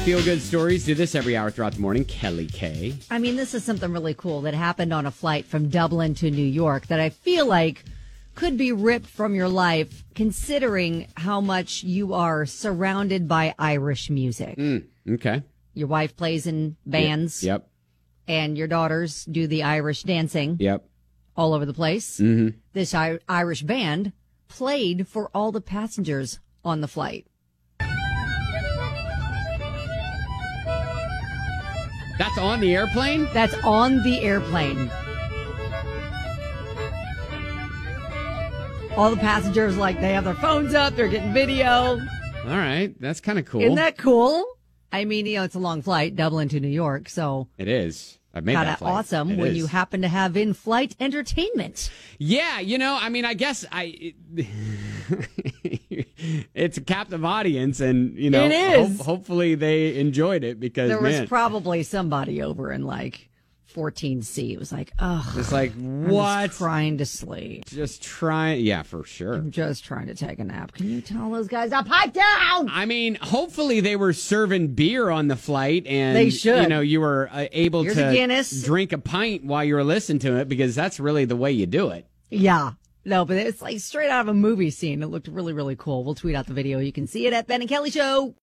feel-good stories. Do this every hour throughout the morning. Kelly K. I mean, this is something really cool that happened on a flight from Dublin to New York that I feel like could be ripped from your life, considering how much you are surrounded by Irish music. Okay. Your wife plays in bands. Yep. And your daughters do the Irish dancing. Yep. All over the place. Mm-hmm. This Irish band played for all the passengers on the flight. That's on the airplane? That's on the airplane. All the passengers, like, they have their phones up, they're getting video. All right. That's kind of cool. Isn't that cool? I mean, it's a long flight, Dublin to New York, so. It is. I've made kind that of flight. awesome It when is. you happen to have in-flight entertainment. Yeah, I guess it's a captive audience, and, It is. Hopefully they enjoyed it because, There was probably somebody over in, 14C. It was like, oh. it's like, I'm what? just trying to sleep. Just trying. Yeah, for sure. I'm just trying to take a nap. Can you tell those guys to pipe down? I mean, hopefully they were serving beer on the flight, and They should. You were able Here's a to Guinness. drink a pint while you were listening to it, because that's really the way you do it. Yeah. No, but it's like straight out of a movie scene. It looked really, really cool. We'll tweet out the video. You can see it at Ben and Kelly Show.